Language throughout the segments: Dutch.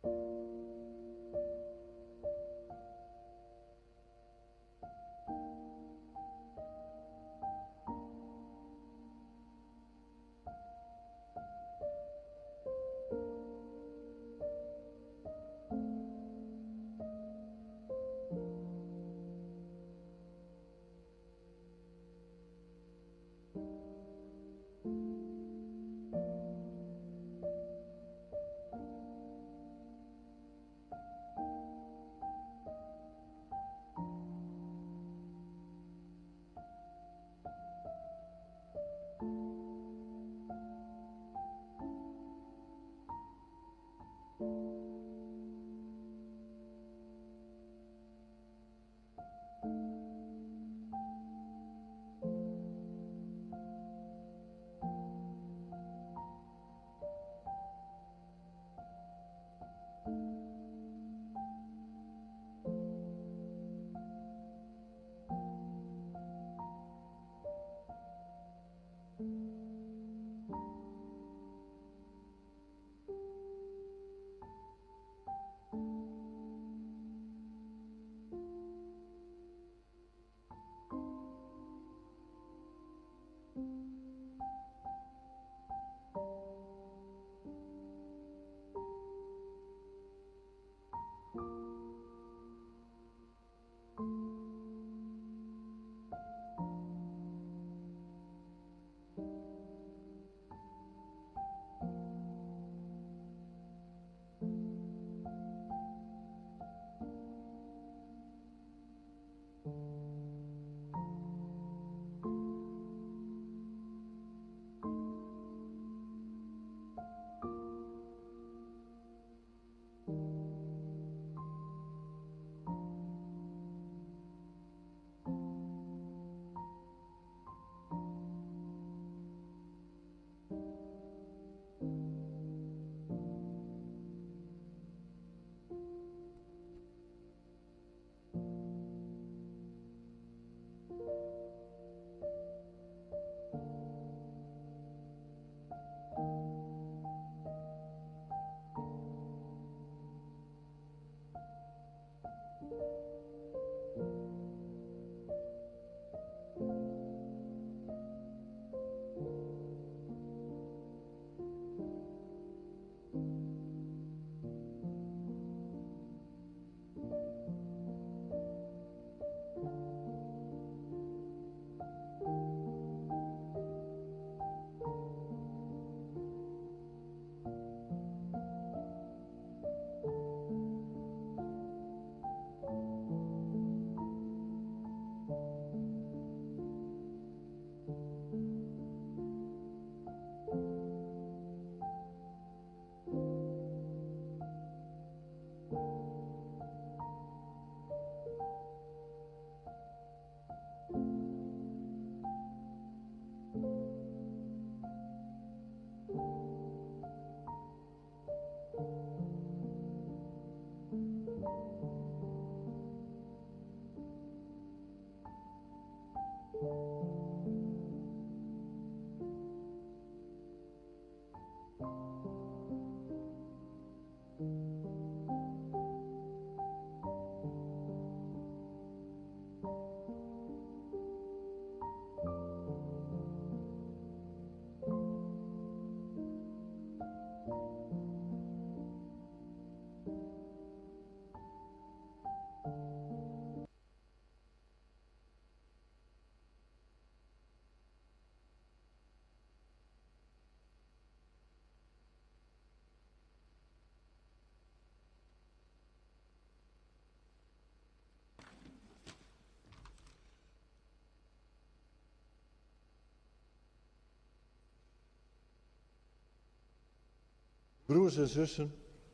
Broers en zussen,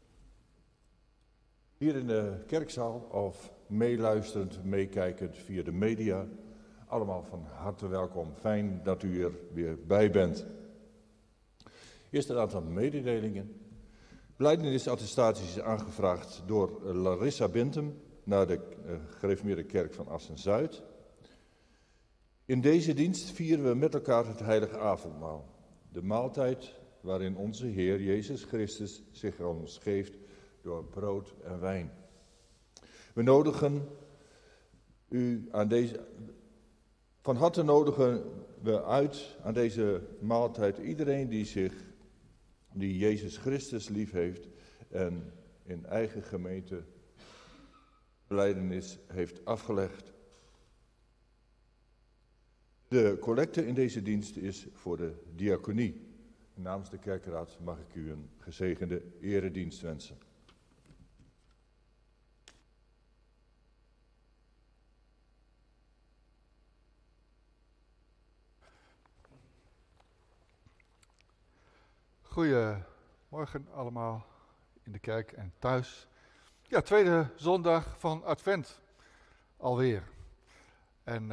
hier in de kerkzaal of meeluisterend, meekijkend via de media, allemaal van harte welkom. Fijn dat u er weer bij bent. Eerst een aantal mededelingen. Belijdenissattestatie is aangevraagd door Larissa Bentum naar de gereformeerde kerk van Assen-Zuid. In deze dienst vieren we met elkaar het heilige avondmaal. De maaltijd waarin onze Heer Jezus Christus zich aan ons geeft door brood en wijn. We nodigen u van harte nodigen we uit aan deze maaltijd iedereen die Jezus Christus lief heeft en in eigen gemeente belijdenis heeft afgelegd. De collecte in deze dienst is voor de diaconie. Namens de kerkraad mag ik u een gezegende eredienst wensen. Goedemorgen allemaal in de kerk en thuis. Ja, tweede zondag van Advent alweer. En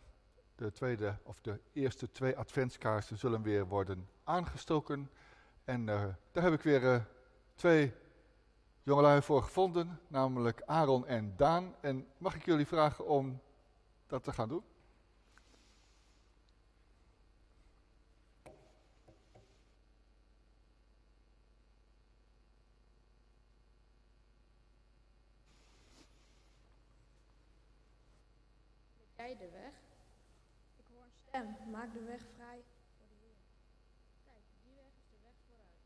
de eerste 2 adventskaarsen zullen weer worden aangestoken. En daar heb ik weer 2 jongelui voor gevonden, namelijk Aaron en Daan. En mag ik jullie vragen om dat te gaan doen? Jij de weg? Ik hoor een stem. Maak de weg vrij voor de Heer. Kijk, die weg is de weg vooruit.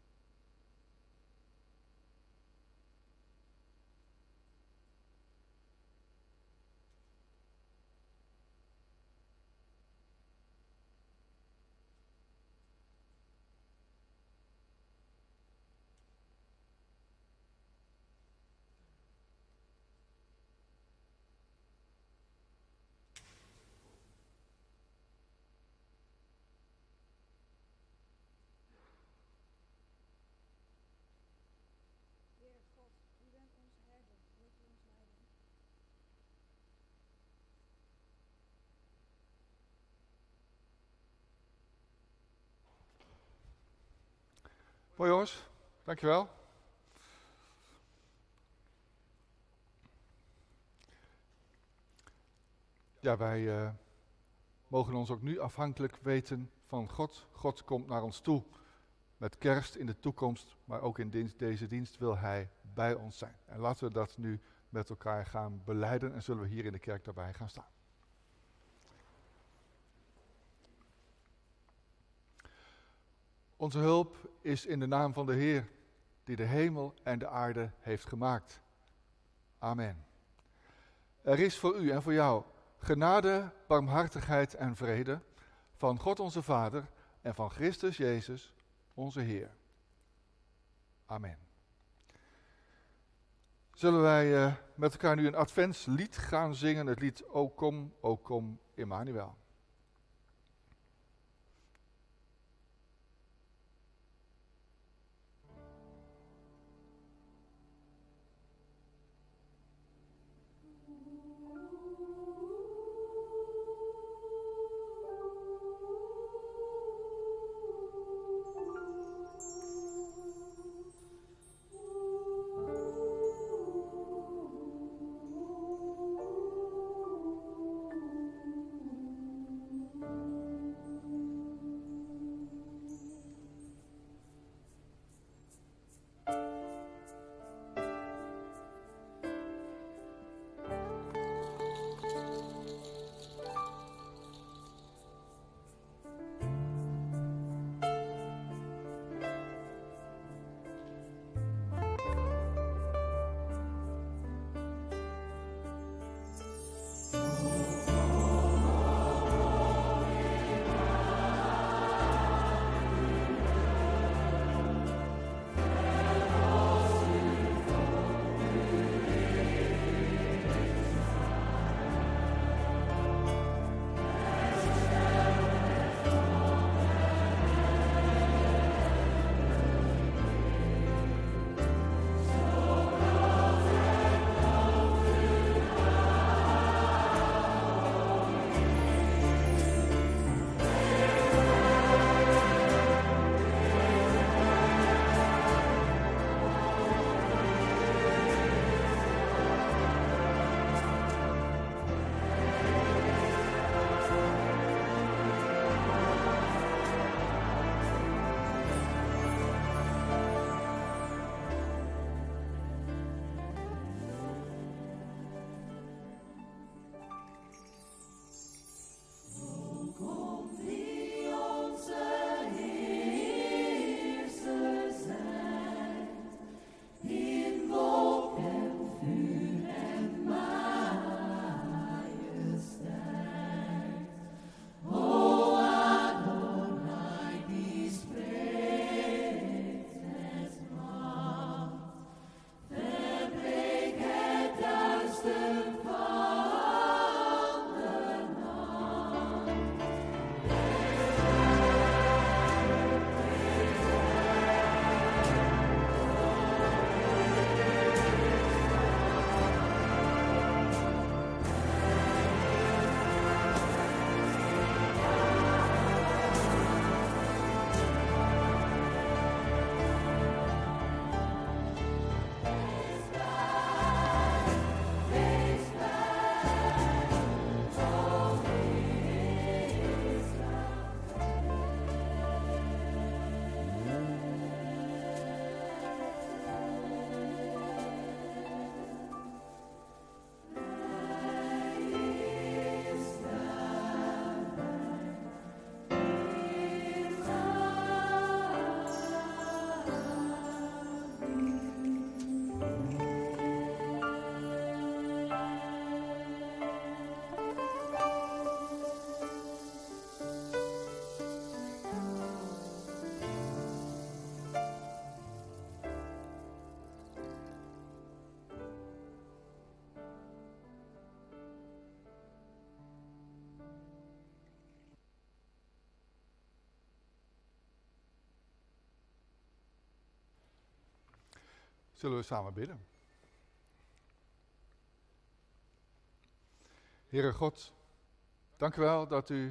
Heer God, u bent onze herder. Wilt u ons leiden? Mooi jongens, dankjewel. Ja, wij mogen ons ook nu afhankelijk weten van God. God komt naar ons toe met kerst in de toekomst, maar ook in deze dienst wil Hij bij ons zijn. En laten we dat nu met elkaar gaan belijden en zullen we hier in de kerk daarbij gaan staan. Onze hulp is in de naam van de Heer, die de hemel en de aarde heeft gemaakt. Amen. Er is voor u en voor jou genade, barmhartigheid en vrede van God onze Vader en van Christus Jezus, onze Heer. Amen. Zullen wij met elkaar nu een adventslied gaan zingen, het lied O kom, Emmanuel. Zullen we samen bidden? Heere God, dank u wel dat u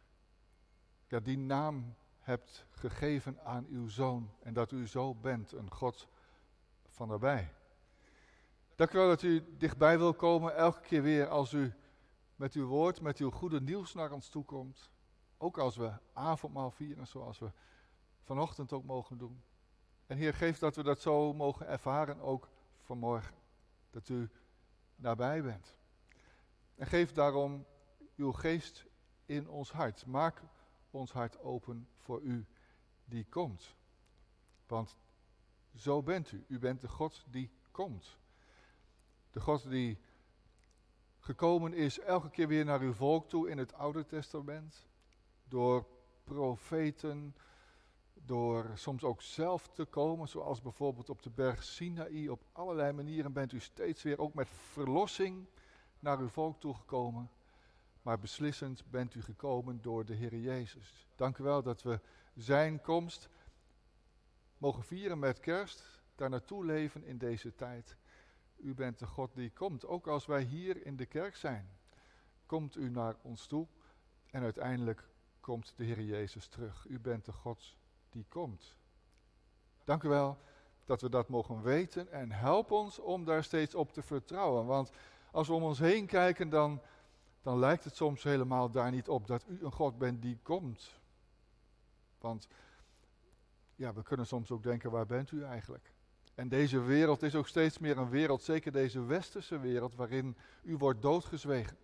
die naam hebt gegeven aan uw Zoon en dat u zo bent, een God van nabij. Dank u wel dat u dichtbij wil komen elke keer weer als u met uw woord, met uw goede nieuws naar ons toe komt. Ook als we avondmaal vieren, zoals we vanochtend ook mogen doen. En Heer, geef dat we dat zo mogen ervaren ook vanmorgen. Dat u nabij bent. En geef daarom uw geest in ons hart. Maak ons hart open voor u die komt. Want zo bent u. U bent de God die komt. De God die gekomen is elke keer weer naar uw volk toe in het Oude Testament. Door profeten, door soms ook zelf te komen, zoals bijvoorbeeld op de berg Sinaï. Op allerlei manieren bent u steeds weer ook met verlossing naar uw volk toegekomen. Maar beslissend bent u gekomen door de Heer Jezus. Dank u wel dat we zijn komst mogen vieren met kerst, daar naartoe leven in deze tijd. U bent de God die komt, ook als wij hier in de kerk zijn. Komt u naar ons toe en uiteindelijk komt de Heer Jezus terug. U bent de God die komt. Dank u wel dat we dat mogen weten en help ons om daar steeds op te vertrouwen. Want als we om ons heen kijken, dan lijkt het soms helemaal daar niet op dat u een God bent die komt. Want ja, we kunnen soms ook denken, waar bent u eigenlijk? En deze wereld is ook steeds meer een wereld, zeker deze westerse wereld, waarin u wordt doodgezwegen.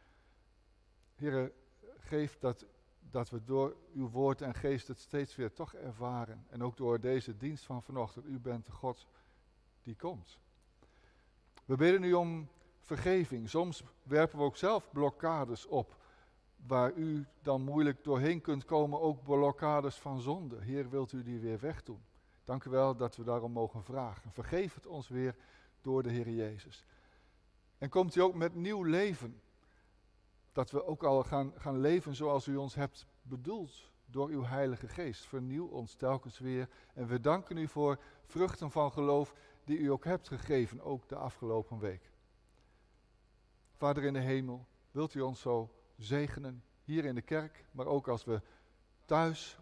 Heere, geef dat we door uw woord en geest het steeds weer toch ervaren. En ook door deze dienst van vanochtend, u bent de God die komt. We bidden u om vergeving. Soms werpen we ook zelf blokkades op, waar u dan moeilijk doorheen kunt komen, ook blokkades van zonde. Heer, wilt u die weer wegdoen? Dank u wel dat we daarom mogen vragen. Vergeef het ons weer door de Heer Jezus. En komt u ook met nieuw leven. Dat we ook al gaan leven zoals u ons hebt bedoeld door uw Heilige Geest. Vernieuw ons telkens weer. En we danken u voor vruchten van geloof die u ook hebt gegeven, ook de afgelopen week. Vader in de hemel, wilt u ons zo zegenen hier in de kerk, maar ook als we thuis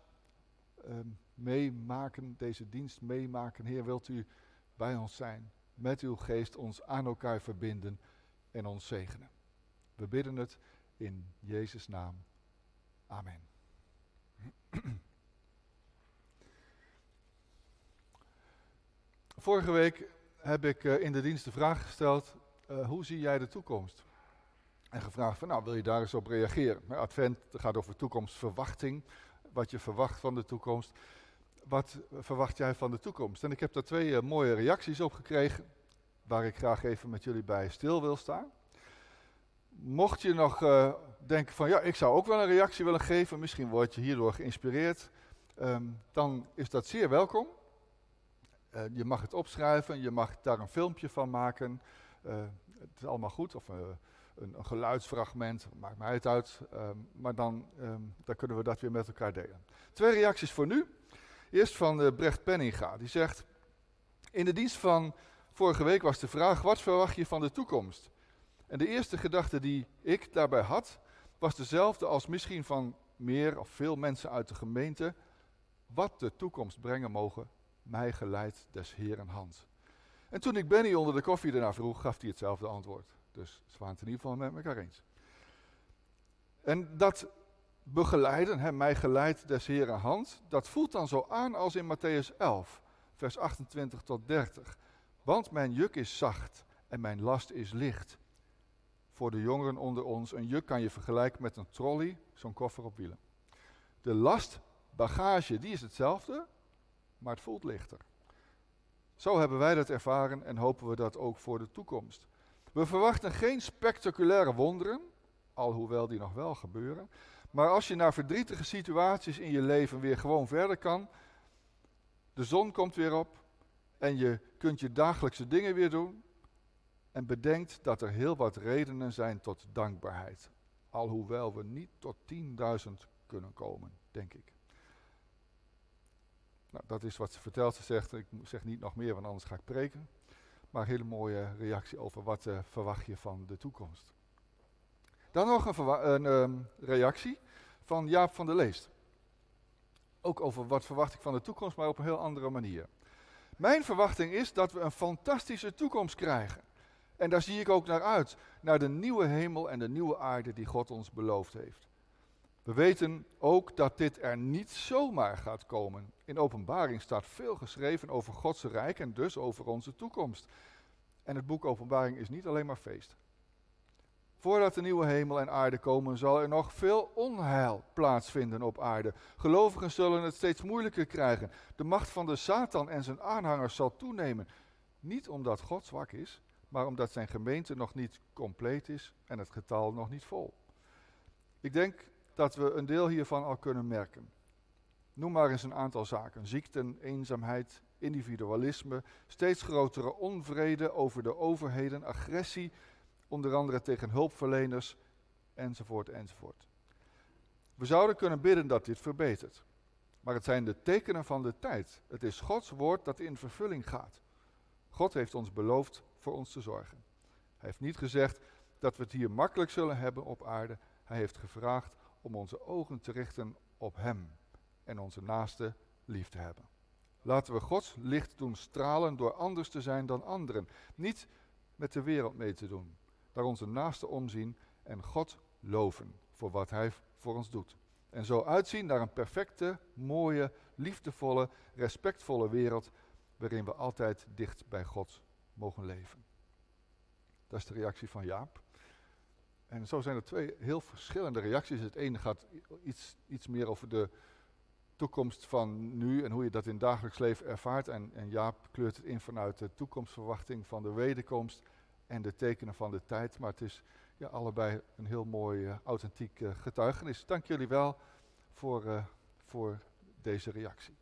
meemaken, deze dienst meemaken. Heer, wilt u bij ons zijn, met uw geest ons aan elkaar verbinden en ons zegenen. We bidden het in Jezus' naam. Amen. Vorige week heb ik in de dienst de vraag gesteld, hoe zie jij de toekomst? En gevraagd van, wil je daar eens op reageren? Advent gaat over toekomstverwachting, wat je verwacht van de toekomst. Wat verwacht jij van de toekomst? En ik heb daar 2 mooie reacties op gekregen, waar ik graag even met jullie bij stil wil staan. Mocht je nog denken van, ik zou ook wel een reactie willen geven, misschien word je hierdoor geïnspireerd, dan is dat zeer welkom. Je mag het opschrijven, je mag daar een filmpje van maken. Het is allemaal goed, of een geluidsfragment, maakt mij het uit. Maar dan kunnen we dat weer met elkaar delen. 2 reacties voor nu. Eerst van Brecht Penninga, die zegt, in de dienst van vorige week was de vraag, wat verwacht je van de toekomst? En de eerste gedachte die ik daarbij had, was dezelfde als misschien van meer of veel mensen uit de gemeente. Wat de toekomst brengen mogen, mij geleid des Heeren hand. En toen ik Benny onder de koffie daarna vroeg, gaf hij hetzelfde antwoord. Dus ze waren het in ieder geval met elkaar eens. En dat begeleiden, mij geleid des Heeren hand, dat voelt dan zo aan als in Mattheüs 11, vers 28 tot 30. Want mijn juk is zacht en mijn last is licht. Voor de jongeren onder ons, een juk kan je vergelijken met een trolley, zo'n koffer op wielen. De last, bagage, die is hetzelfde, maar het voelt lichter. Zo hebben wij dat ervaren en hopen we dat ook voor de toekomst. We verwachten geen spectaculaire wonderen, alhoewel die nog wel gebeuren. Maar als je na verdrietige situaties in je leven weer gewoon verder kan, de zon komt weer op en je kunt je dagelijkse dingen weer doen. En bedenkt dat er heel wat redenen zijn tot dankbaarheid. Alhoewel we niet tot 10.000 kunnen komen, denk ik. Nou, dat is wat ze vertelt. Ze zegt, ik zeg niet nog meer, want anders ga ik preken. Maar een hele mooie reactie over wat verwacht je van de toekomst. Dan nog een reactie van Jaap van der Leest. Ook over wat verwacht ik van de toekomst, maar op een heel andere manier. Mijn verwachting is dat we een fantastische toekomst krijgen. En daar zie ik ook naar uit. Naar de nieuwe hemel en de nieuwe aarde die God ons beloofd heeft. We weten ook dat dit er niet zomaar gaat komen. In Openbaring staat veel geschreven over Gods rijk en dus over onze toekomst. En het boek Openbaring is niet alleen maar feest. Voordat de nieuwe hemel en aarde komen, zal er nog veel onheil plaatsvinden op aarde. Gelovigen zullen het steeds moeilijker krijgen. De macht van de Satan en zijn aanhangers zal toenemen. Niet omdat God zwak is, maar omdat zijn gemeente nog niet compleet is en het getal nog niet vol. Ik denk dat we een deel hiervan al kunnen merken. Noem maar eens een aantal zaken. Ziekten, eenzaamheid, individualisme, steeds grotere onvrede over de overheden, agressie, onder andere tegen hulpverleners, enzovoort, enzovoort. We zouden kunnen bidden dat dit verbetert. Maar het zijn de tekenen van de tijd. Het is Gods woord dat in vervulling gaat. God heeft ons beloofd voor ons te zorgen. Hij heeft niet gezegd dat we het hier makkelijk zullen hebben op aarde. Hij heeft gevraagd om onze ogen te richten op Hem en onze naaste lief te hebben. Laten we Gods licht doen stralen door anders te zijn dan anderen. Niet met de wereld mee te doen. Naar onze naaste omzien en God loven voor wat Hij voor ons doet. En zo uitzien naar een perfecte, mooie, liefdevolle, respectvolle wereld waarin we altijd dicht bij God mogen leven. Dat is de reactie van Jaap. En zo zijn er twee heel verschillende reacties. Het ene gaat iets meer over de toekomst van nu en hoe je dat in het dagelijks leven ervaart. En Jaap kleurt het in vanuit de toekomstverwachting van de wederkomst en de tekenen van de tijd. Maar het is allebei een heel mooi, authentiek getuigenis. Dank jullie wel voor deze reactie.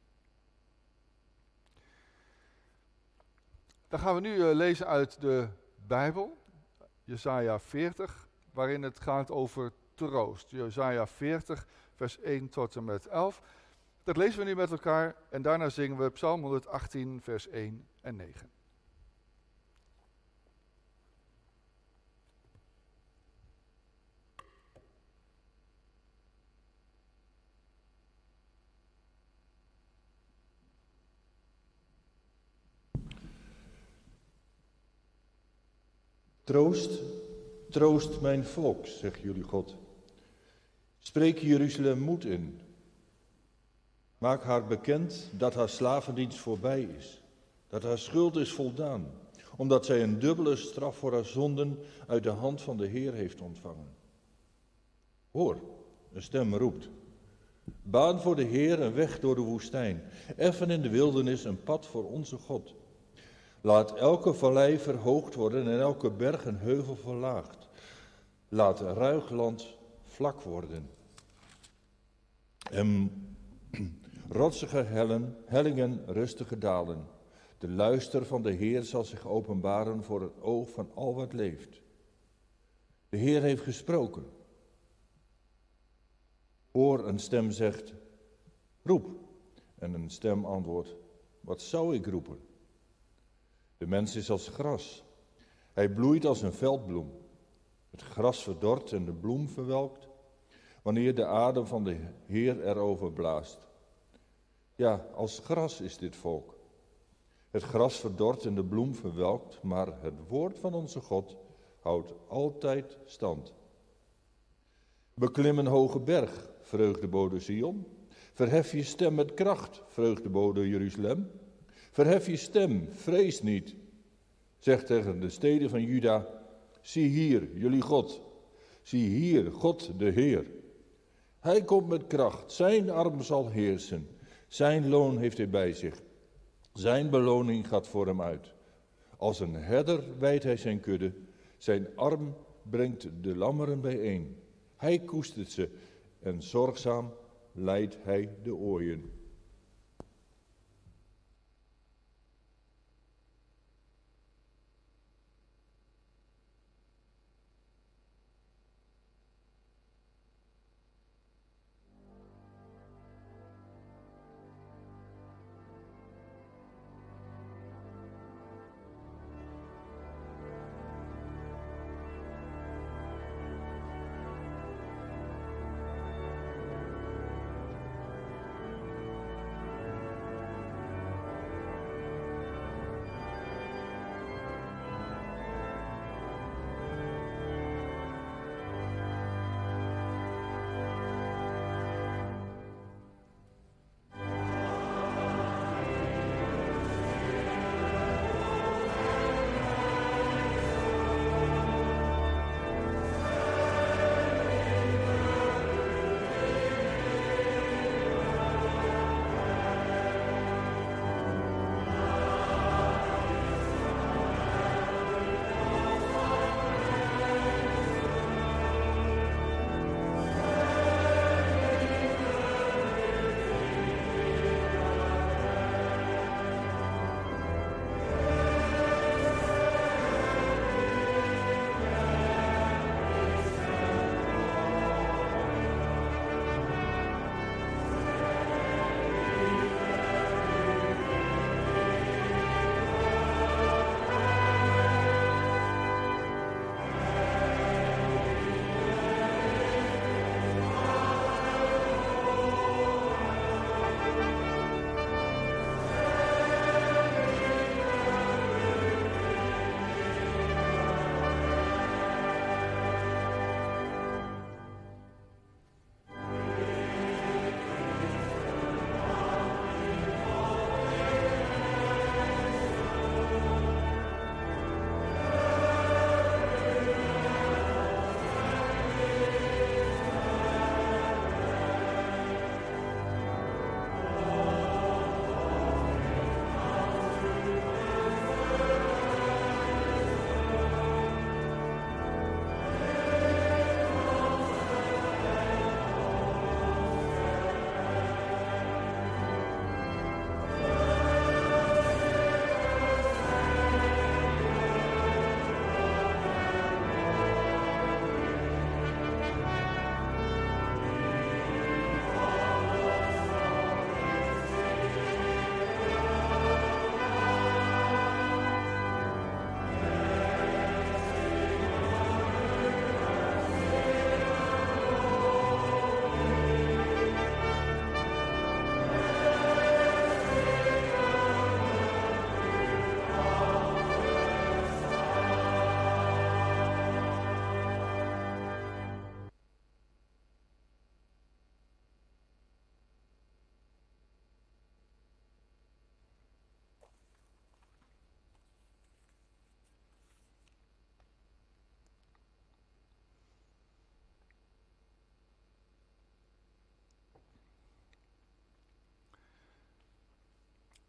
Dan gaan we nu lezen uit de Bijbel, Jesaja 40, waarin het gaat over troost. Jesaja 40, vers 1 tot en met 11. Dat lezen we nu met elkaar en daarna zingen we Psalm 118, vers 1 en 9. Troost, troost mijn volk, zegt jullie God. Spreek Jeruzalem moed in. Maak haar bekend dat haar slavendienst voorbij is. Dat haar schuld is voldaan. Omdat zij een dubbele straf voor haar zonden uit de hand van de Heer heeft ontvangen. Hoor, een stem roept. Baan voor de Heer een weg door de woestijn. Effen in de wildernis een pad voor onze God. Laat elke vallei verhoogd worden en elke berg en heuvel verlaagd. Laat ruig land vlak worden. En rotsige hellingen rustige dalen. De luister van de Heer zal zich openbaren voor het oog van al wat leeft. De Heer heeft gesproken. Hoor, een stem zegt, roep. En een stem antwoordt, wat zou ik roepen? De mens is als gras. Hij bloeit als een veldbloem. Het gras verdort en de bloem verwelkt, wanneer de adem van de Heer erover blaast. Ja, als gras is dit volk. Het gras verdort en de bloem verwelkt, maar het woord van onze God houdt altijd stand. Beklim een hoge berg, vreugdebode Sion. Verhef je stem met kracht, vreugdebode Jeruzalem. Verhef je stem, vrees niet. Zeg tegen de steden van Juda, zie hier, jullie God. Zie hier, God de Heer. Hij komt met kracht, zijn arm zal heersen. Zijn loon heeft hij bij zich. Zijn beloning gaat voor hem uit. Als een herder wijdt hij zijn kudde. Zijn arm brengt de lammeren bijeen. Hij koestert ze en zorgzaam leidt hij de ooien.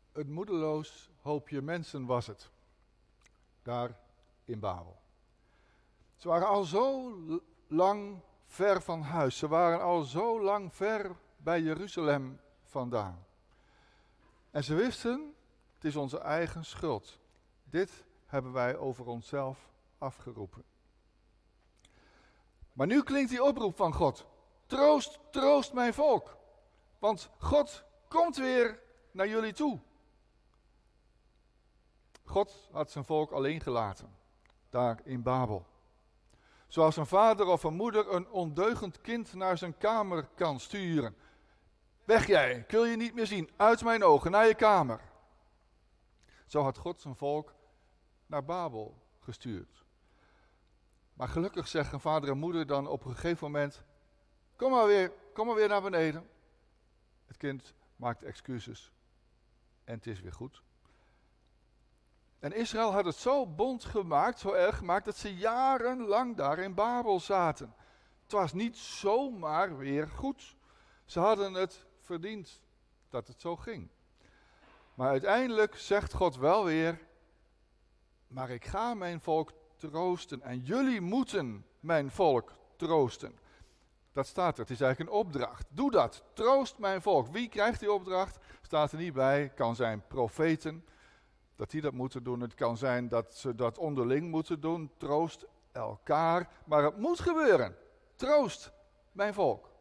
Een moedeloos hoopje mensen was het, daar in Babel. Ze waren al zo lang ver van huis, ze waren al zo lang ver bij Jeruzalem vandaan. En ze wisten, het is onze eigen schuld. Dit hebben wij over onszelf afgeroepen. Maar nu klinkt die oproep van God. Troost, troost mijn volk. Want God komt weer naar jullie toe. God had zijn volk alleen gelaten, daar in Babel. Zoals een vader of een moeder een ondeugend kind naar zijn kamer kan sturen. Weg jij, ik wil je niet meer zien, uit mijn ogen, naar je kamer. Zo had God zijn volk naar Babel gestuurd. Maar gelukkig zeggen vader en moeder dan op een gegeven moment, kom maar weer naar beneden. Het kind maakt excuses en het is weer goed. En Israël had het zo bond gemaakt, zo erg gemaakt, dat ze jarenlang daar in Babel zaten. Het was niet zomaar weer goed. Ze hadden het verdiend dat het zo ging. Maar uiteindelijk zegt God wel weer, maar ik ga mijn volk troosten en jullie moeten mijn volk troosten. Dat staat er, het is eigenlijk een opdracht. Doe dat, troost mijn volk. Wie krijgt die opdracht? Staat er niet bij, kan zijn profeten, dat die dat moeten doen. Het kan zijn dat ze dat onderling moeten doen, troost elkaar. Maar het moet gebeuren, troost mijn volk.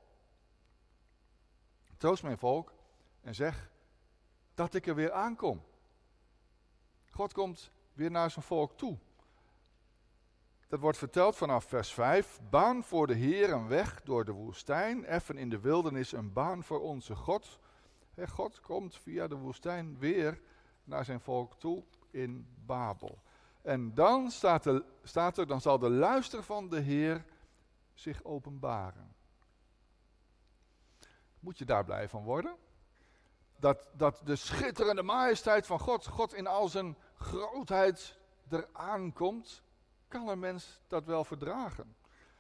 Troost mijn volk en zeg dat ik er weer aankom. God komt weer naar zijn volk toe. Dat wordt verteld vanaf vers 5. Baan voor de Heer een weg door de woestijn. Effen in de wildernis een baan voor onze God. God komt via de woestijn weer naar zijn volk toe in Babel. En dan staat er, dan zal de luister van de Heer zich openbaren. Moet je daar blij van worden? Dat de schitterende majesteit van God in al zijn grootheid eraan komt. Kan een mens dat wel verdragen?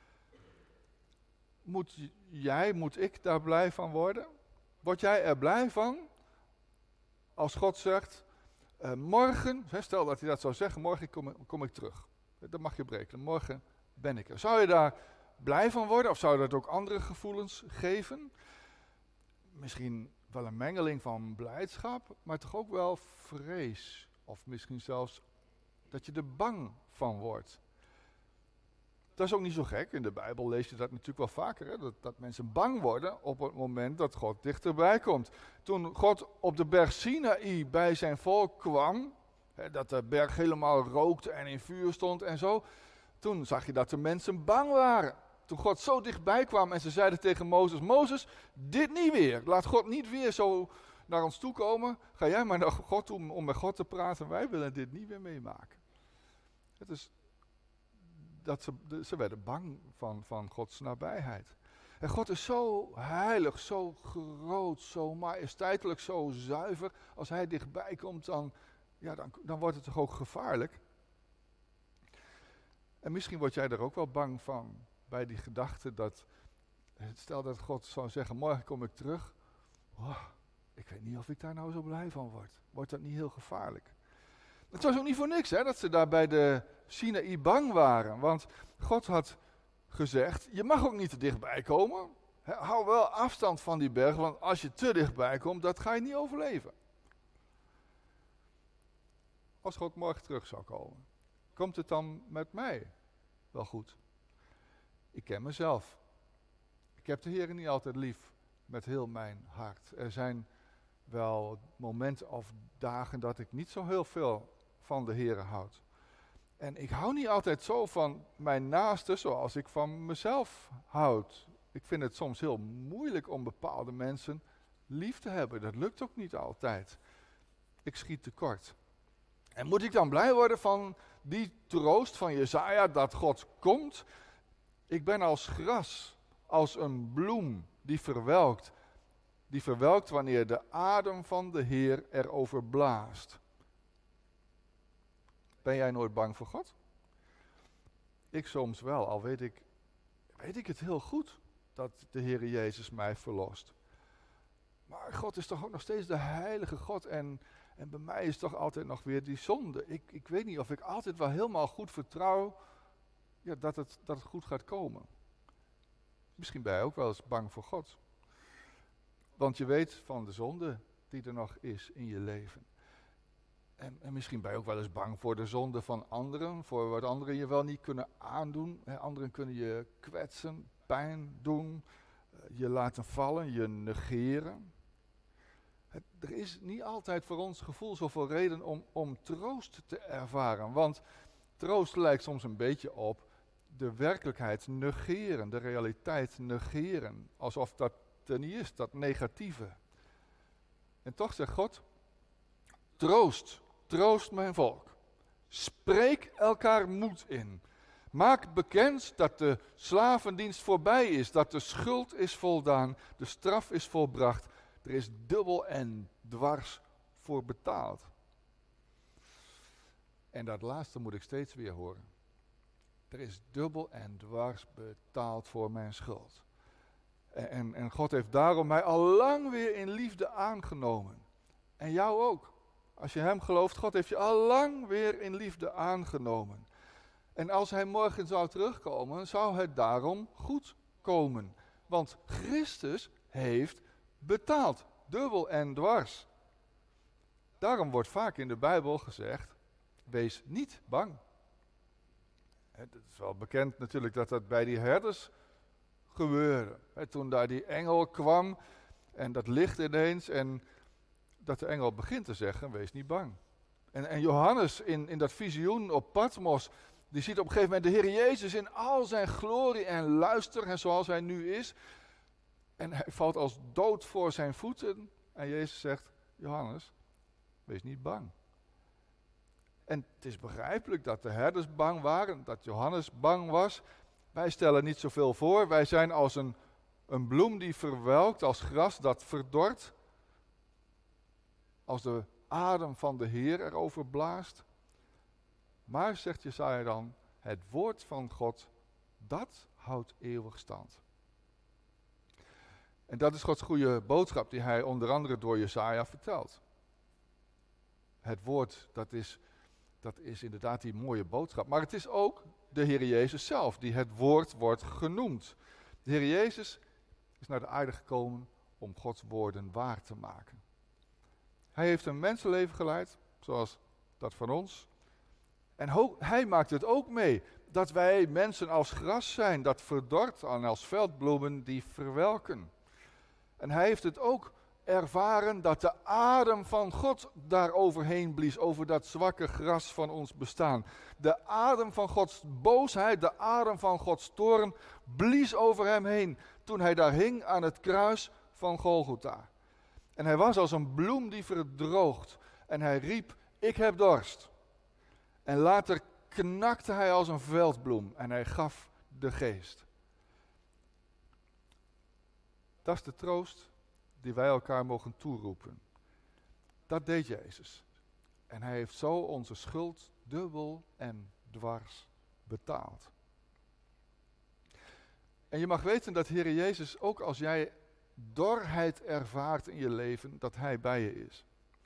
Moet ik daar blij van worden? Word jij er blij van? Als God zegt, morgen, stel dat hij dat zou zeggen, morgen kom ik terug. Dat mag je breken, morgen ben ik er. Zou je daar blij van worden of zou dat ook andere gevoelens geven? Misschien wel een mengeling van blijdschap, maar toch ook wel vrees. Of misschien zelfs dat je er bang van wordt. Dat is ook niet zo gek. In de Bijbel lees je dat natuurlijk wel vaker. Hè? Dat mensen bang worden op het moment dat God dichterbij komt. Toen God op de berg Sinaï bij zijn volk kwam, dat de berg helemaal rookte en in vuur stond en zo. Toen zag je dat de mensen bang waren. Toen God zo dichtbij kwam en ze zeiden tegen Mozes, Mozes, dit niet weer. Laat God niet weer zo naar ons toe komen. Ga jij maar naar God toe om met God te praten. Wij willen dit niet weer meemaken. Het is dat ze werden bang van Gods nabijheid. En God is zo heilig, zo groot, zo majesteitelijk, zo zuiver. Als hij dichtbij komt, dan wordt het toch ook gevaarlijk. En misschien word jij er ook wel bang van. Bij die gedachte dat, stel dat God zou zeggen, morgen kom ik terug. Oh, ik weet niet of ik daar nou zo blij van word. Wordt dat niet heel gevaarlijk? Het was ook niet voor niks dat ze daar bij de Sinaï bang waren. Want God had gezegd, je mag ook niet te dichtbij komen. Hou wel afstand van die berg, want als je te dichtbij komt, dat ga je niet overleven. Als God morgen terug zou komen, komt het dan met mij wel goed? Ik ken mezelf. Ik heb de Heer niet altijd lief met heel mijn hart. Er zijn wel momenten of dagen dat ik niet zo heel veel van de Heer houd. En ik hou niet altijd zo van mijn naaste zoals ik van mezelf houd. Ik vind het soms heel moeilijk om bepaalde mensen lief te hebben. Dat lukt ook niet altijd. Ik schiet tekort. En moet ik dan blij worden van die troost van Jesaja dat God komt? Ik ben als gras, als een bloem die verwelkt. Die verwelkt wanneer de adem van de Heer erover blaast. Ben jij nooit bang voor God? Ik soms wel, al weet ik het heel goed dat de Heer Jezus mij verlost. Maar God is toch ook nog steeds de heilige God en En bij mij is toch altijd nog weer die zonde. Ik weet niet of ik altijd wel helemaal goed vertrouw dat het goed gaat komen. Misschien ben je ook wel eens bang voor God. Want je weet van de zonde die er nog is in je leven. En misschien ben je ook wel eens bang voor de zonde van anderen. Voor wat anderen je wel niet kunnen aandoen. Anderen kunnen je kwetsen, pijn doen. Je laten vallen, je negeren. Er is niet altijd voor ons gevoel zoveel reden om troost te ervaren. Want troost lijkt soms een beetje op de werkelijkheid negeren, de realiteit negeren. Alsof dat er niet is, dat negatieve. En toch zegt God, troost mijn volk. Spreek elkaar moed in. Maak bekend dat de slavendienst voorbij is, dat de schuld is voldaan, de straf is volbracht. Er is dubbel en dwars voor betaald. En dat laatste moet ik steeds weer horen. Er is dubbel en dwars betaald voor mijn schuld. En God heeft daarom mij al lang weer in liefde aangenomen. En jou ook. Als je hem gelooft, God heeft je al lang weer in liefde aangenomen. En als hij morgen zou terugkomen, zou het daarom goed komen. Want Christus heeft betaald. Dubbel en dwars. Daarom wordt vaak in de Bijbel gezegd, wees niet bang. Het is wel bekend natuurlijk dat dat bij die herders gebeurde. Toen daar die engel kwam en dat licht ineens en dat de engel begint te zeggen, wees niet bang. En Johannes in dat visioen op Patmos, die ziet op een gegeven moment de Heer Jezus in al zijn glorie en luister, en zoals hij nu is. En hij valt als dood voor zijn voeten. En Jezus zegt, Johannes, wees niet bang. En het is begrijpelijk dat de herders bang waren, dat Johannes bang was. Wij stellen niet zoveel voor. Wij zijn als een bloem die verwelkt, als gras dat verdort. Als de adem van de Heer erover blaast. Maar, zegt Jesaja dan, het woord van God, dat houdt eeuwig stand. En dat is Gods goede boodschap die hij onder andere door Jesaja vertelt. Het woord, dat is inderdaad die mooie boodschap. Maar het is ook de Heer Jezus zelf die het woord wordt genoemd. De Heer Jezus is naar de aarde gekomen om Gods woorden waar te maken. Hij heeft een mensenleven geleid, zoals dat van ons. En hij maakt het ook mee dat wij mensen als gras zijn, dat verdort, en als veldbloemen die verwelken. En hij heeft het ook ervaren dat de adem van God daar overheen blies, over dat zwakke gras van ons bestaan. De adem van Gods boosheid, de adem van Gods toorn blies over hem heen toen hij daar hing aan het kruis van Golgotha. En hij was als een bloem die verdroogt en hij riep, ik heb dorst. En later knakte hij als een veldbloem en hij gaf de geest. Dat is de troost die wij elkaar mogen toeroepen. Dat deed Jezus. En hij heeft zo onze schuld dubbel en dwars betaald. En je mag weten dat Heer Jezus, ook als jij dorheid ervaart in je leven, dat hij bij je is.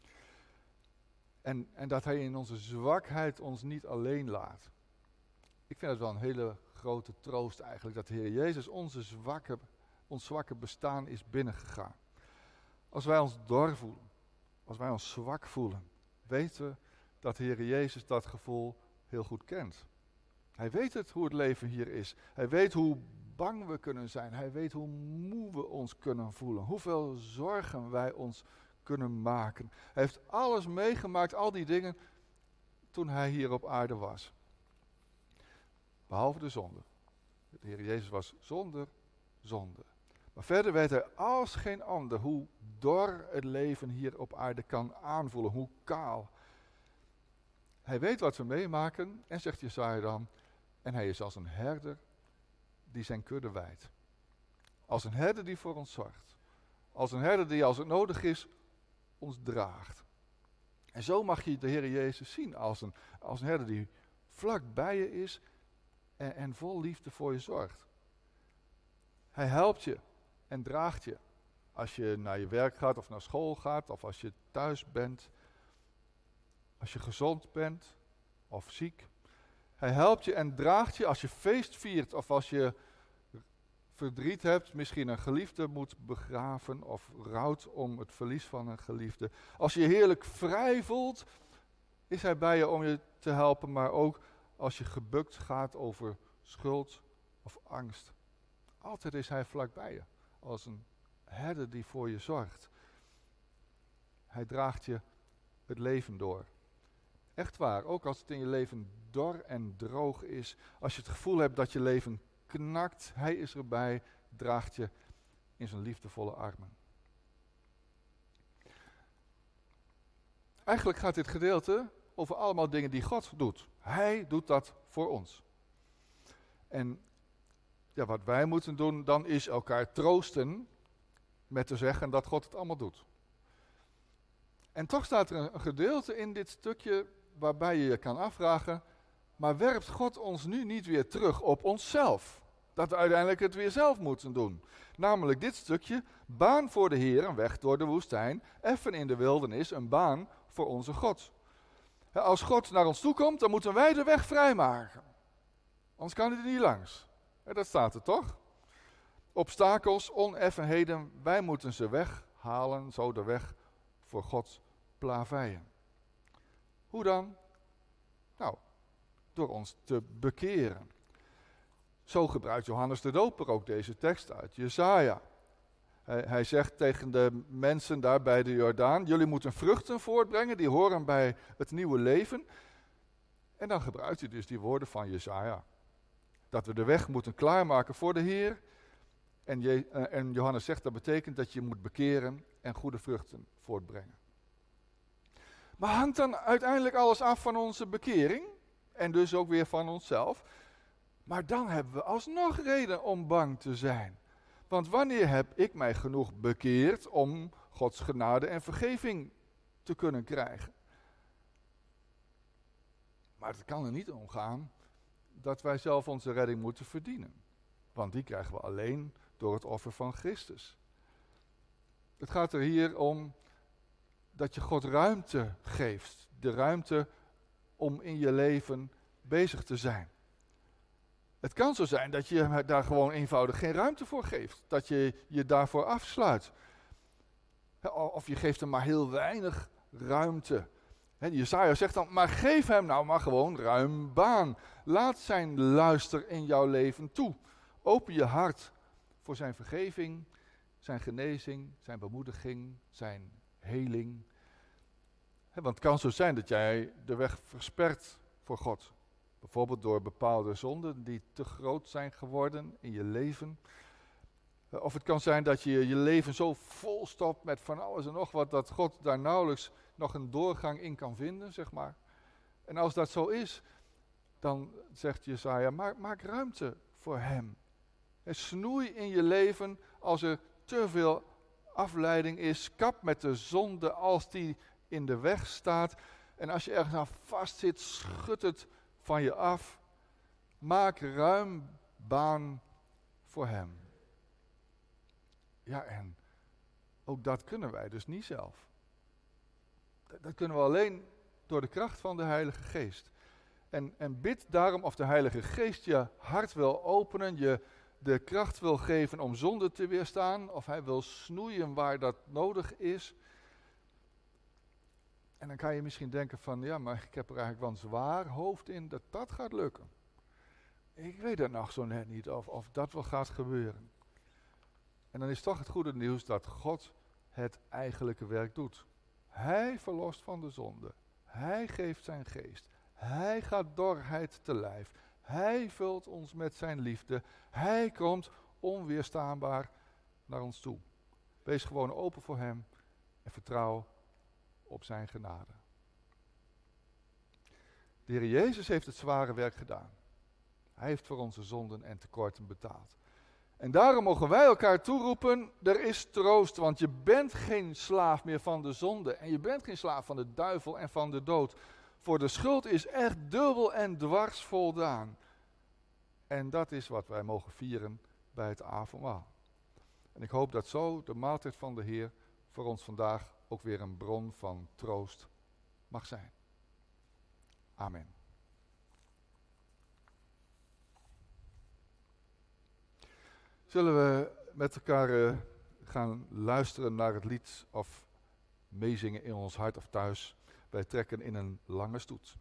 En dat hij in onze zwakheid ons niet alleen laat. Ik vind het wel een hele grote troost eigenlijk, dat de Heer Jezus ons zwakke bestaan is binnengegaan. Als wij ons dor voelen, als wij ons zwak voelen, weten we dat de Heer Jezus dat gevoel heel goed kent. Hij weet hoe het leven hier is. Hij weet hoe bang we kunnen zijn. Hij weet hoe moe we ons kunnen voelen. Hoeveel zorgen wij ons kunnen maken. Hij heeft alles meegemaakt, al die dingen, toen hij hier op aarde was. Behalve de zonde. De Heer Jezus was zonder zonde. Maar verder weet hij als geen ander hoe dor het leven hier op aarde kan aanvoelen, hoe kaal. Hij weet wat we meemaken en zegt Jesaja dan, en hij is als een herder die zijn kudde weidt. Als een herder die voor ons zorgt. Als een herder die als het nodig is ons draagt. En zo mag je de Heer Jezus zien als een herder die vlak bij je is en vol liefde voor je zorgt. Hij helpt je en draagt je als je naar je werk gaat of naar school gaat of als je thuis bent. als je gezond bent of ziek. Hij helpt je en draagt je als je feest viert of als je verdriet hebt, misschien een geliefde moet begraven of rouwt om het verlies van een geliefde. Als je je heerlijk vrij voelt, is hij bij je om je te helpen, maar ook als je gebukt gaat over schuld of angst. Altijd is hij vlakbij je, als een herder die voor je zorgt. Hij draagt je het leven door. Echt waar, ook als het in je leven dor en droog is, als je het gevoel hebt dat je leven knakt, hij is erbij, draagt je in zijn liefdevolle armen. Eigenlijk gaat dit gedeelte over allemaal dingen die God doet. Hij doet dat voor ons. En ja, wat wij moeten doen, dan is elkaar troosten met te zeggen dat God het allemaal doet. En toch staat er een gedeelte in dit stukje waarbij je je kan afvragen, maar werpt God ons nu niet weer terug op onszelf? Dat we uiteindelijk het weer zelf moeten doen. Namelijk dit stukje, baan voor de Heer, een weg door de woestijn, effen in de wildernis, een baan voor onze God. Als God naar ons toe komt, dan moeten wij de weg vrijmaken. Anders kan hij er niet langs. Dat staat er toch? Obstakels, oneffenheden, wij moeten ze weghalen, zo de weg voor God plaveien. Hoe dan? Nou, door ons te bekeren. Zo gebruikt Johannes de Doper ook deze tekst uit Jesaja. Hij zegt tegen de mensen daar bij de Jordaan, jullie moeten vruchten voortbrengen, die horen bij het nieuwe leven. En dan gebruikt hij dus die woorden van Jesaja. Dat we de weg moeten klaarmaken voor de Heer. En Johannes zegt dat betekent dat je moet bekeren en goede vruchten voortbrengen. Maar hangt dan uiteindelijk alles af van onze bekering? En dus ook weer van onszelf? Maar dan hebben we alsnog reden om bang te zijn. Want wanneer heb ik mij genoeg bekeerd om Gods genade en vergeving te kunnen krijgen? Maar het kan er niet om gaan dat wij zelf onze redding moeten verdienen. Want die krijgen we alleen door het offer van Christus. Het gaat er hier om dat je God ruimte geeft. De ruimte om in je leven bezig te zijn. Het kan zo zijn dat je daar gewoon eenvoudig geen ruimte voor geeft. Dat je je daarvoor afsluit. Of je geeft hem maar heel weinig ruimte. Jesaja zegt dan, maar geef hem nou maar gewoon ruim baan. Laat zijn luister in jouw leven toe. Open je hart voor zijn vergeving, zijn genezing, zijn bemoediging, zijn heling. Want het kan zo zijn dat jij de weg verspert voor God. Bijvoorbeeld door bepaalde zonden die te groot zijn geworden in je leven. Of het kan zijn dat je je leven zo vol stopt met van alles en nog wat, dat God daar nauwelijks nog een doorgang in kan vinden, zeg maar. En als dat zo is, dan zegt Jesaja, maak ruimte voor hem. En snoei in je leven als er te veel afleiding is. Kap met de zonde als die in de weg staat. En als je ergens aan vast zit, schud het van je af. Maak ruim baan voor hem. Ja, en ook dat kunnen wij dus niet zelf. Dat kunnen we alleen door de kracht van de Heilige Geest. En bid daarom of de Heilige Geest je hart wil openen, je de kracht wil geven om zonde te weerstaan, of hij wil snoeien waar dat nodig is. En dan kan je misschien denken van, ja, maar ik heb er eigenlijk wel een zwaar hoofd in dat gaat lukken. Ik weet het nog zo net niet of dat wel gaat gebeuren. En dan is toch het goede nieuws dat God het eigenlijke werk doet. Hij verlost van de zonde. Hij geeft zijn geest. Hij gaat dorheid te lijf. Hij vult ons met zijn liefde. Hij komt onweerstaanbaar naar ons toe. Wees gewoon open voor hem en vertrouw op zijn genade. De Heer Jezus heeft het zware werk gedaan. Hij heeft voor onze zonden en tekorten betaald. En daarom mogen wij elkaar toeroepen, er is troost, want je bent geen slaaf meer van de zonde. En je bent geen slaaf van de duivel en van de dood. Voor de schuld is echt dubbel en dwars voldaan. En dat is wat wij mogen vieren bij het avondmaal. En ik hoop dat zo de maaltijd van de Heer voor ons vandaag ook weer een bron van troost mag zijn. Amen. Zullen we met elkaar gaan luisteren naar het lied of meezingen in ons hart of thuis? Wij trekken in een lange stoet.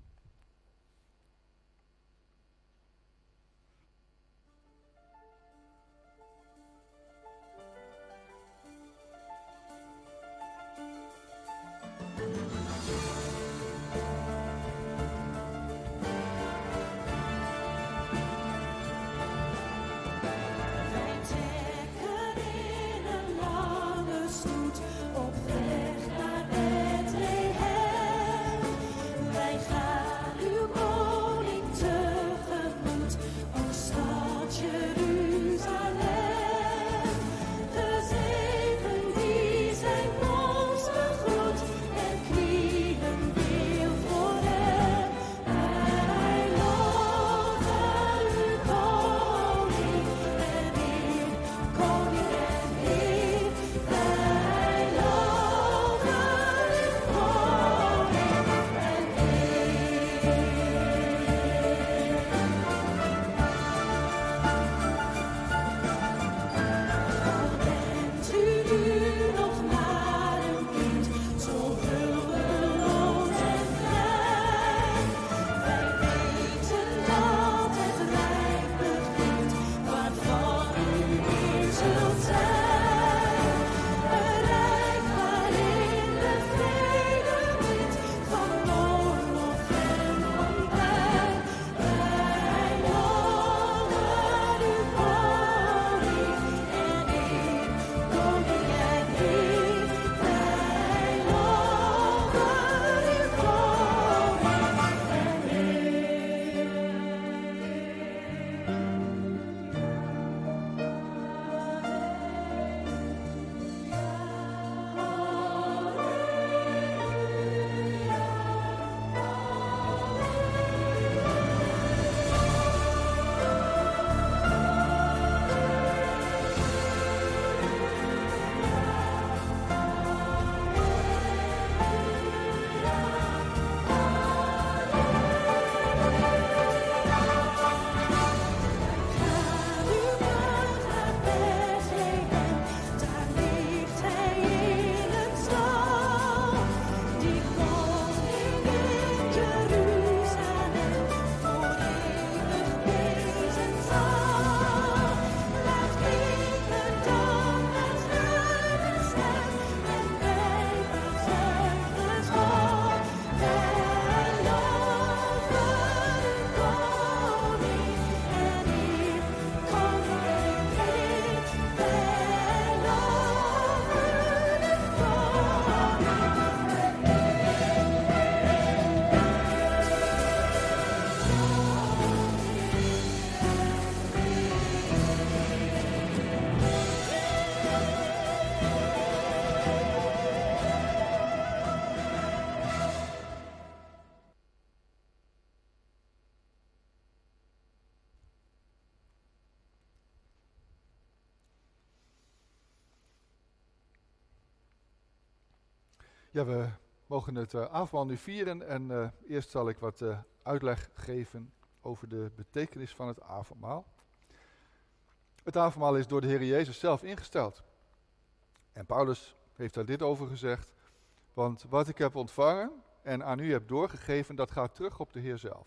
Ja, we mogen het avondmaal nu vieren en eerst zal ik wat uitleg geven over de betekenis van het avondmaal. Het avondmaal is door de Heer Jezus zelf ingesteld. En Paulus heeft daar dit over gezegd, want wat ik heb ontvangen en aan u heb doorgegeven, dat gaat terug op de Heer zelf.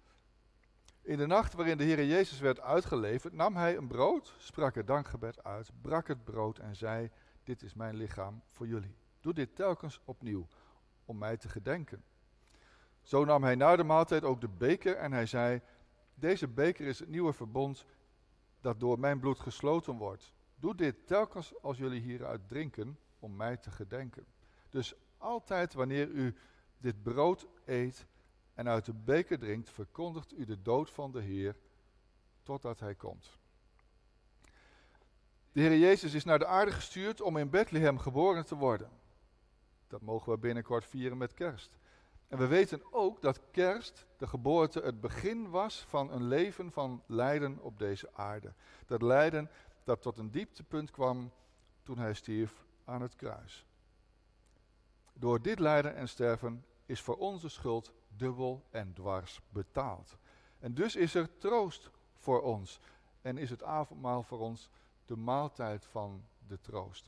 In de nacht waarin de Heer Jezus werd uitgeleverd, nam hij een brood, sprak het dankgebed uit, brak het brood en zei, dit is mijn lichaam voor jullie. Doe dit telkens opnieuw, om mij te gedenken. Zo nam hij na de maaltijd ook de beker en hij zei, deze beker is het nieuwe verbond dat door mijn bloed gesloten wordt. Doe dit telkens als jullie hieruit drinken, om mij te gedenken. Dus altijd wanneer u dit brood eet en uit de beker drinkt, verkondigt u de dood van de Heer, totdat hij komt. De Heer Jezus is naar de aarde gestuurd om in Bethlehem geboren te worden. Dat mogen we binnenkort vieren met kerst. En we weten ook dat kerst, de geboorte, het begin was van een leven van lijden op deze aarde. Dat lijden dat tot een dieptepunt kwam toen hij stierf aan het kruis. Door dit lijden en sterven is voor onze schuld dubbel en dwars betaald. En dus is er troost voor ons. En is het avondmaal voor ons de maaltijd van de troost.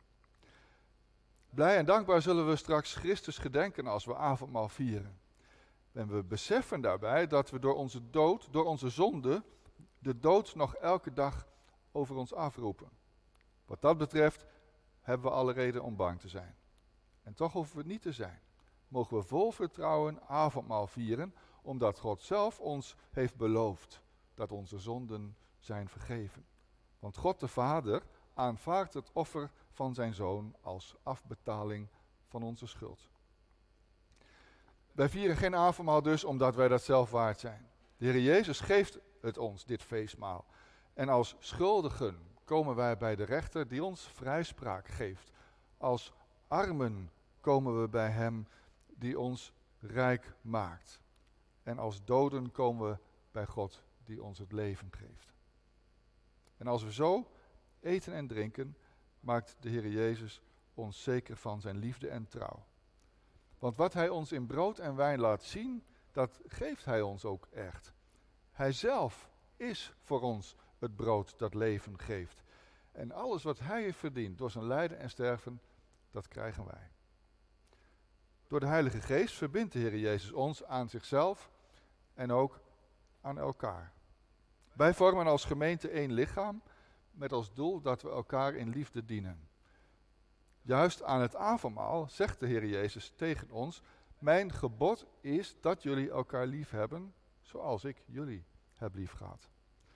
Blij en dankbaar zullen we straks Christus gedenken als we avondmaal vieren. En we beseffen daarbij dat we door onze dood, door onze zonde, de dood nog elke dag over ons afroepen. Wat dat betreft hebben we alle reden om bang te zijn. En toch hoeven we het niet te zijn. Mogen we vol vertrouwen avondmaal vieren, omdat God zelf ons heeft beloofd dat onze zonden zijn vergeven. Want God de Vader aanvaardt het offer van zijn Zoon als afbetaling van onze schuld. Wij vieren geen avondmaal dus omdat wij dat zelf waard zijn. De Heer Jezus geeft het ons, dit feestmaal. En als schuldigen komen wij bij de rechter die ons vrijspraak geeft. Als armen komen we bij hem die ons rijk maakt. En als doden komen we bij God die ons het leven geeft. En als we zo eten en drinken, maakt de Heer Jezus ons zeker van zijn liefde en trouw. Want wat hij ons in brood en wijn laat zien, dat geeft hij ons ook echt. Hij zelf is voor ons het brood dat leven geeft. En alles wat hij heeft verdiend door zijn lijden en sterven, dat krijgen wij. Door de Heilige Geest verbindt de Heer Jezus ons aan zichzelf en ook aan elkaar. Wij vormen als gemeente één lichaam met als doel dat we elkaar in liefde dienen. Juist aan het avondmaal zegt de Heer Jezus tegen ons: mijn gebod is dat jullie elkaar lief hebben zoals ik jullie heb lief gehad.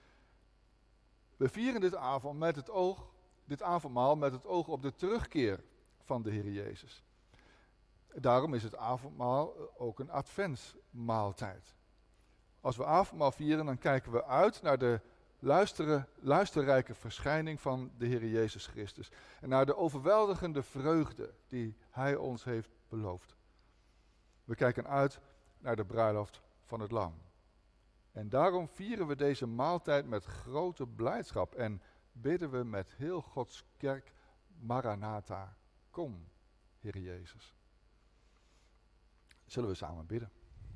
We vieren dit avondmaal met het oog op de terugkeer van de Heer Jezus. Daarom is het avondmaal ook een adventsmaaltijd. Als we avondmaal vieren, dan kijken we uit naar de luisterrijke verschijning van de Heer Jezus Christus. En naar de overweldigende vreugde die Hij ons heeft beloofd. We kijken uit naar de bruiloft van het Lam. En daarom vieren we deze maaltijd met grote blijdschap en bidden we met heel Gods kerk: Maranatha, kom, Heer Jezus. Zullen we samen bidden?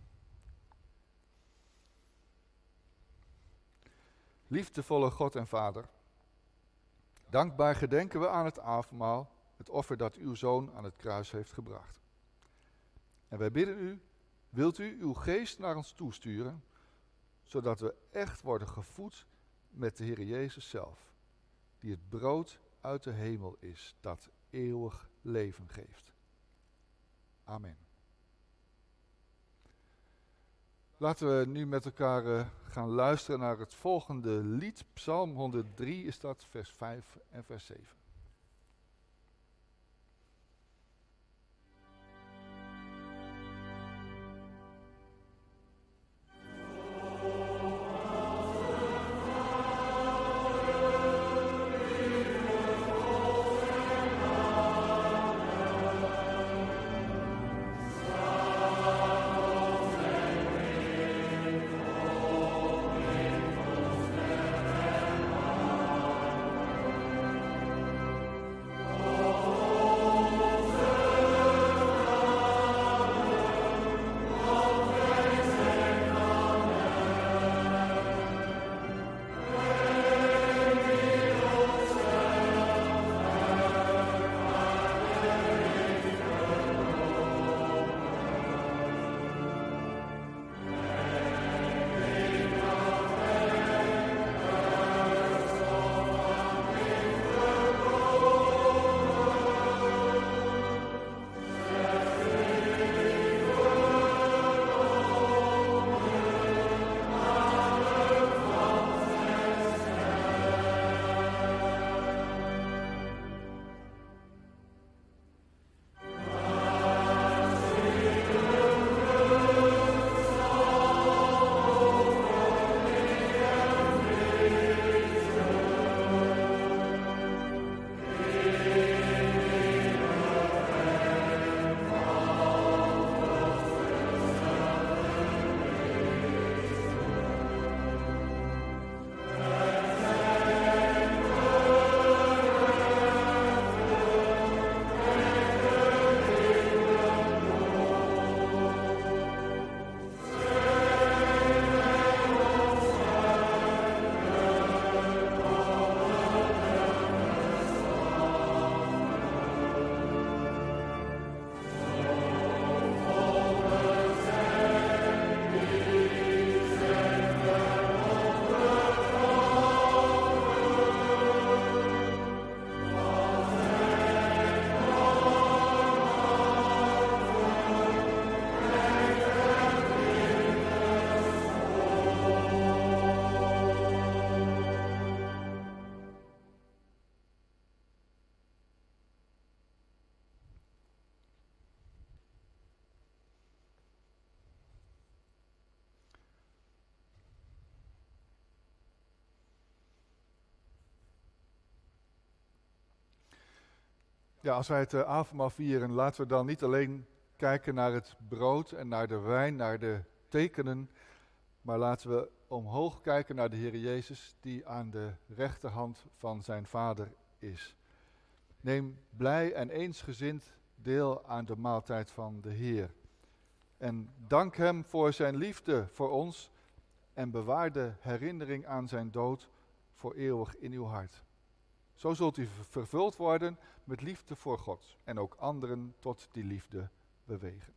Liefdevolle God en Vader, dankbaar gedenken we aan het avondmaal, het offer dat uw Zoon aan het kruis heeft gebracht. En wij bidden u, wilt u uw geest naar ons toesturen, zodat we echt worden gevoed met de Heer Jezus zelf, die het brood uit de hemel is, dat eeuwig leven geeft. Amen. Laten we nu met elkaar gaan luisteren naar het volgende lied. Psalm 103 is dat, vers 5 en vers 7. Ja, als wij het avondmaal vieren, laten we dan niet alleen kijken naar het brood en naar de wijn, naar de tekenen, maar laten we omhoog kijken naar de Heer Jezus die aan de rechterhand van zijn Vader is. Neem blij en eensgezind deel aan de maaltijd van de Heer. En dank Hem voor zijn liefde voor ons en bewaar de herinnering aan zijn dood voor eeuwig in uw hart. Zo zult u vervuld worden met liefde voor God en ook anderen tot die liefde bewegen.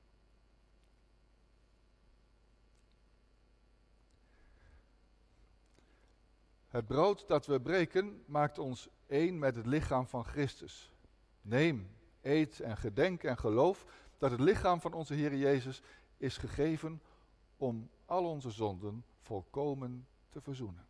Het brood dat we breken maakt ons één met het lichaam van Christus. Neem, eet en gedenk en geloof dat het lichaam van onze Heer Jezus is gegeven om al onze zonden volkomen te verzoenen.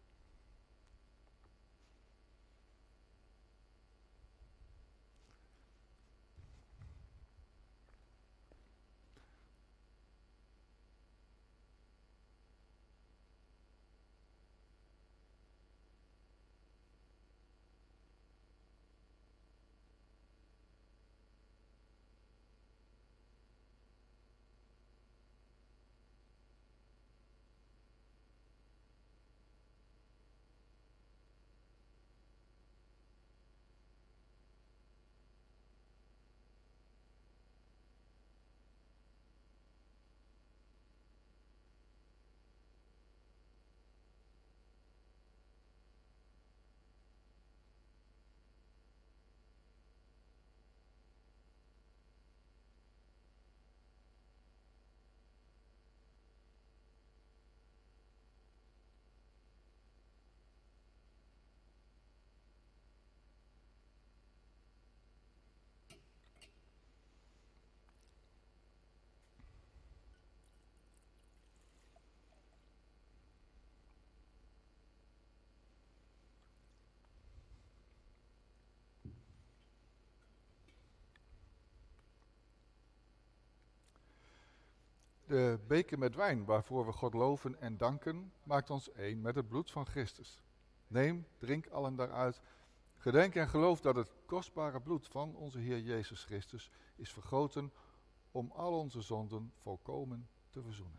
De beker met wijn waarvoor we God loven en danken, maakt ons één met het bloed van Christus. Neem, drink allen daaruit. Gedenk en geloof dat het kostbare bloed van onze Heer Jezus Christus is vergoten om al onze zonden volkomen te verzoenen.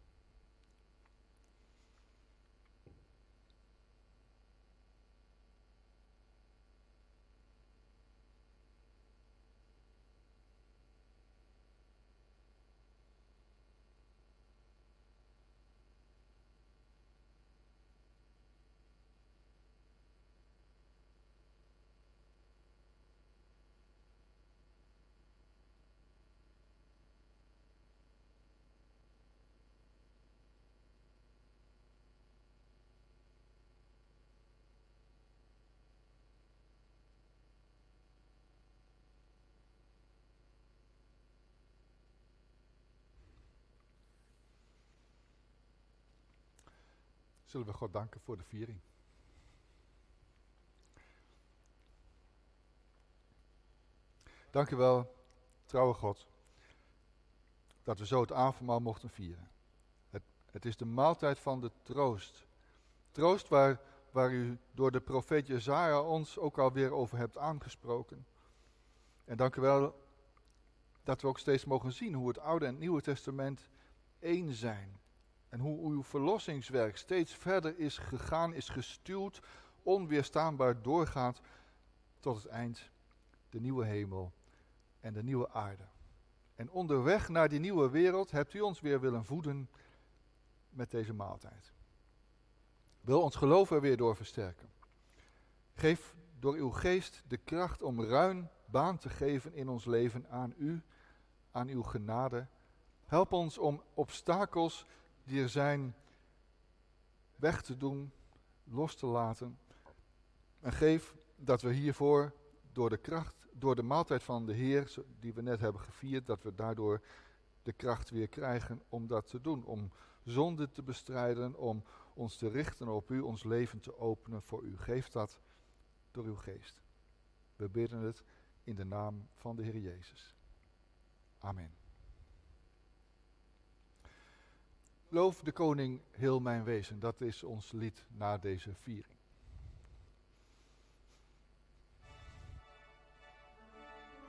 Zullen we God danken voor de viering. Dank u wel, trouwe God, dat we zo het avondmaal mochten vieren. Het is de maaltijd van de troost. Troost waar u door de profeet Jesaja ons ook alweer over hebt aangesproken. En dank u wel dat we ook steeds mogen zien hoe het Oude en het Nieuwe Testament één zijn. En hoe uw verlossingswerk steeds verder is gegaan, is gestuwd, onweerstaanbaar doorgaat tot het eind, de nieuwe hemel en de nieuwe aarde. En onderweg naar die nieuwe wereld hebt u ons weer willen voeden met deze maaltijd. Wil ons geloof er weer door versterken. Geef door uw geest de kracht om ruim baan te geven in ons leven aan u, aan uw genade. Help ons om obstakels die er zijn weg te doen, los te laten. En geef dat we hiervoor door de maaltijd van de Heer, die we net hebben gevierd, dat we daardoor de kracht weer krijgen om dat te doen. Om zonde te bestrijden, om ons te richten op u, ons leven te openen voor u. Geef dat door uw geest. We bidden het in de naam van de Heer Jezus. Amen. Loof de koning heel mijn wezen, dat is ons lied na deze viering.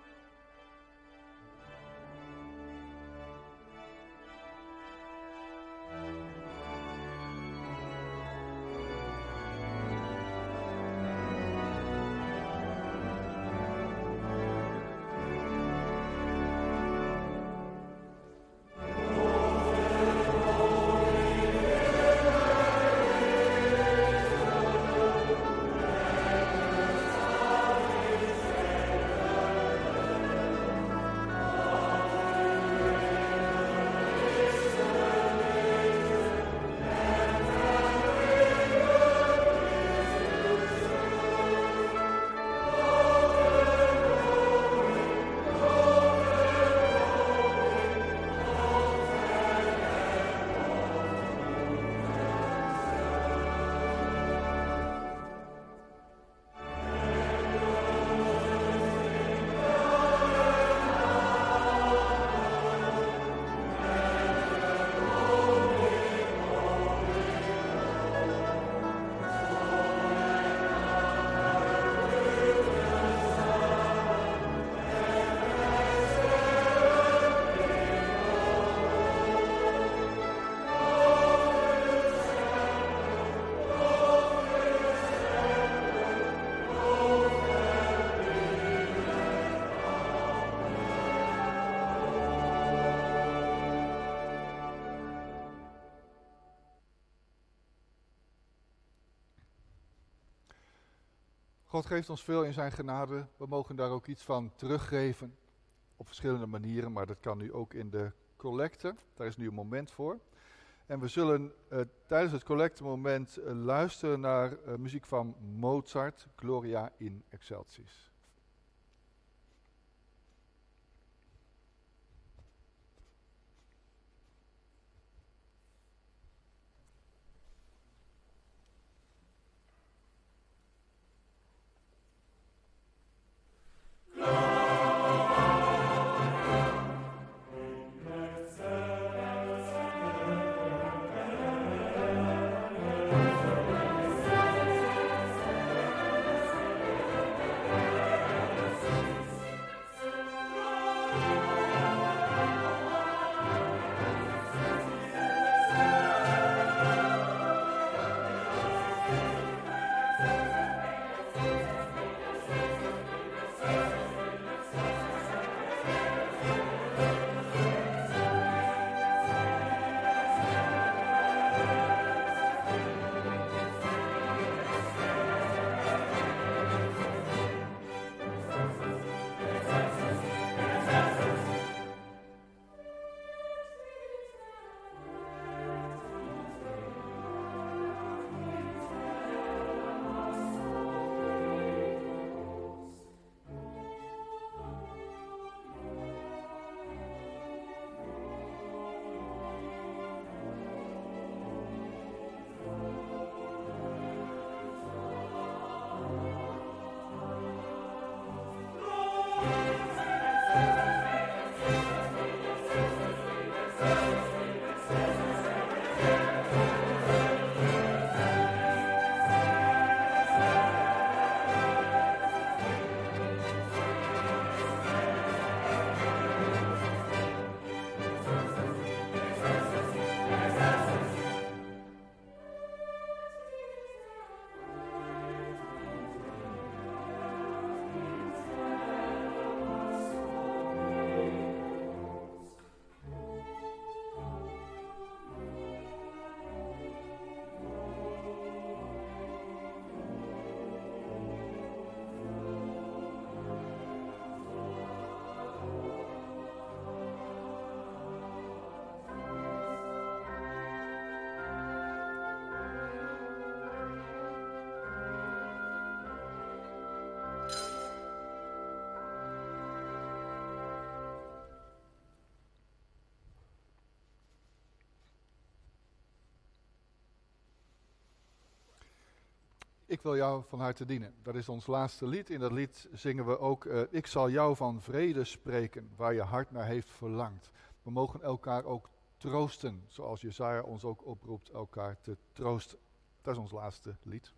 God geeft ons veel in zijn genade. We mogen daar ook iets van teruggeven. Op verschillende manieren, maar dat kan nu ook in de collecte. Daar is nu een moment voor. En we zullen tijdens het collectemoment luisteren naar muziek van Mozart, Gloria in Excelsis. Ik wil jou van harte dienen. Dat is ons laatste lied. In dat lied zingen we ook, ik zal jou van vrede spreken, waar je hart naar heeft verlangd. We mogen elkaar ook troosten, zoals Jesaja ons ook oproept elkaar te troosten. Dat is ons laatste lied.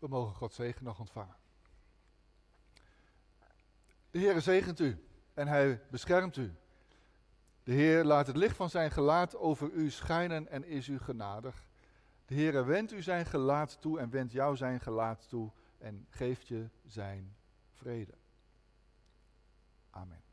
We mogen Gods zegen nog ontvangen. De Heere zegent u en hij beschermt u. De Heer laat het licht van zijn gelaat over u schijnen en is u genadig. De Heere wendt u zijn gelaat toe en wendt jou zijn gelaat toe en geeft je zijn vrede. Amen.